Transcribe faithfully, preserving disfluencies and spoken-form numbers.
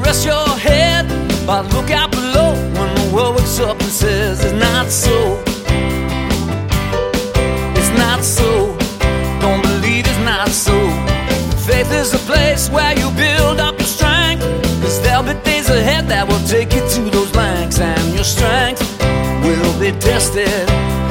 rest your head, but look out below when the world wakes up and says it's not so. It's not so. Don't believe it's not so. Faith is a place where you build up your strength, 'cause there'll be days ahead that will take you to those lengths, and your strength will be tested